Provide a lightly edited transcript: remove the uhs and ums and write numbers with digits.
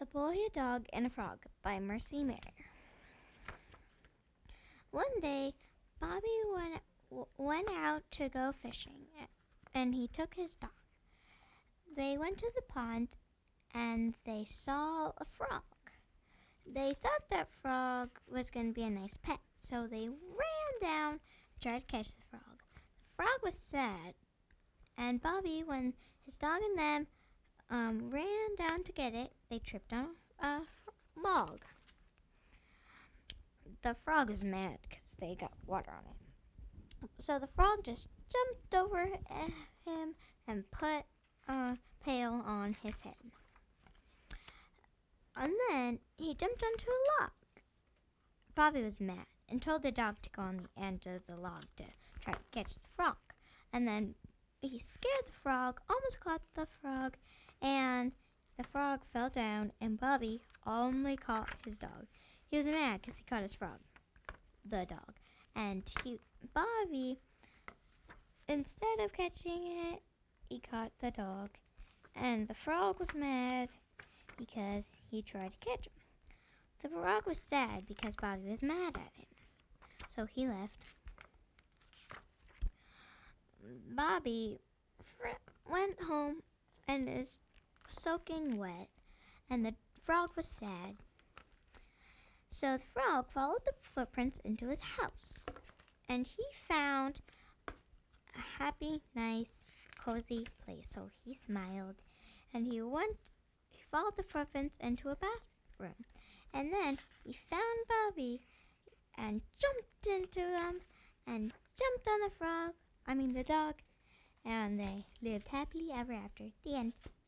A Boy, a Dog, and a Frog by Mercy Mayer. One day, Bobby went out to go fishing, and he took his dog. They went to the pond, and they saw a frog. They thought that frog was going to be a nice pet, so they ran down to try to catch the frog. The frog was sad, and Bobby, when his dog and them ran down to get it, they tripped on a log. The frog was mad because they got water on it. So the frog just jumped over him and put a pail on his head. And then he jumped onto a log. Bobby was mad and told the dog to go on the end of the log to try to catch the frog. And then he scared the frog, almost caught the frog, and the frog fell down, and Bobby only caught his dog. He was mad because he caught his frog, the dog. And Bobby, instead of catching it, he caught the dog. And the frog was mad because he tried to catch him. The frog was sad because Bobby was mad at him. So he left. Bobby went home and is soaking wet, and the frog was sad. So the frog followed the footprints into his house, and he found a happy, nice, cozy place. So he smiled, and he followed the footprints into a bathroom, and then he found Bobby and jumped into him and jumped on the dog, and they lived happily ever after. The end.